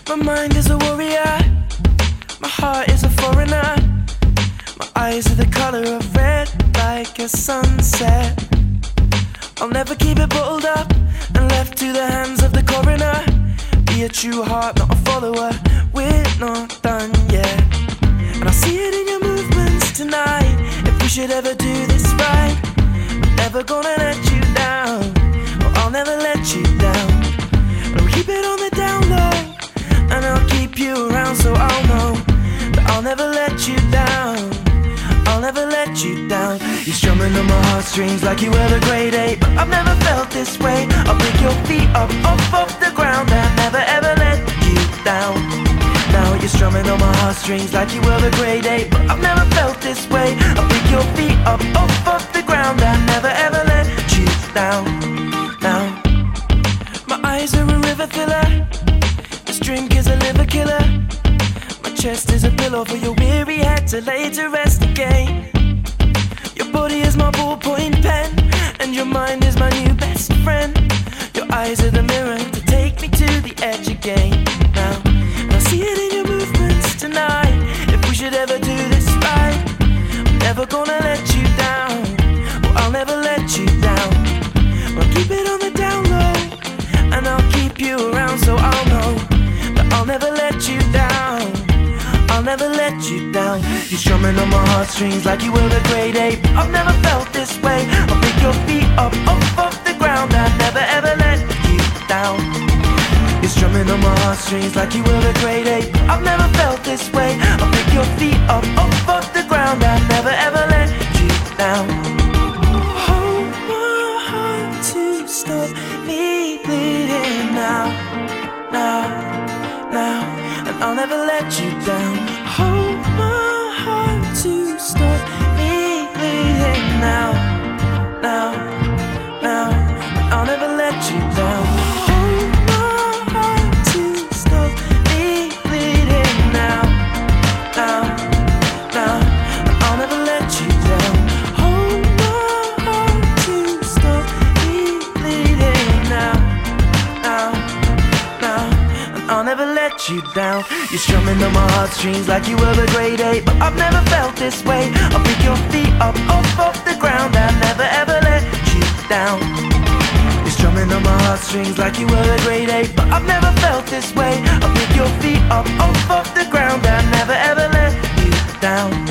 My mind is a warrior, my heart is a foreigner. My eyes are the color of red, like a sunset. I'll never keep it bottled up and left to the hands of the coroner. Be a true heart, not a follower. We're not done yet. And I see it in your movements tonight. If we should ever do this right, I'm never gonna let you down, or I'll never let you down. But I'll keep it on the down low, and I'll keep you around so I'll know that I'll never let you down. I'll never let you down. You're strumming on my heartstrings like you were the grade 8, but I've never felt this way. I'll pick your feet up off the ground and never ever let you down. Now you're strumming on my heartstrings like you were the grade 8, but I've never felt this way. I'll pick your feet up off the ground and never ever let you down. Now my eyes are a river filler, this drink is a liver killer. My chest is a pillow for your weary head to lay to rest again. Your body is my ballpoint pen, and your mind is my new best friend. Your eyes are the mirror to take me to the edge again. Now, and I see it in your movements tonight. If we should ever do this right, I'm never gonna let you down, or I'll never let you down. I'll keep it on the down low, and I'll keep you around so I'll know that I'll never let you down. I'll never let you down. You're strumming on my heartstrings like you were the grade 8, but I've never felt this way. I'll pick your feet up off the ground and never ever let you down. You're strumming on my heartstrings like you were the grade 8, but I've never felt this way. I'll pick your feet up off the ground and never ever let you down. Hold my heart to stop me bleeding now, now, now, and I'll never let you down. Hold my heart to stop me bleeding now, now, now, and I'll never let you down. Hold my heart to stop me bleeding now, now, now, and I'll never let you down. Hold my heart to stop me bleeding now, now, now, and I'll never let you down. You're strumming on my heartstrings like you were the grade 8, but I've never felt this way. I'll pick your feet up off the ground and never ever let you down. You're strumming on my heartstrings like you were the grade 8, but I've never felt this way. I'll pick your feet up off the ground and never ever let you down.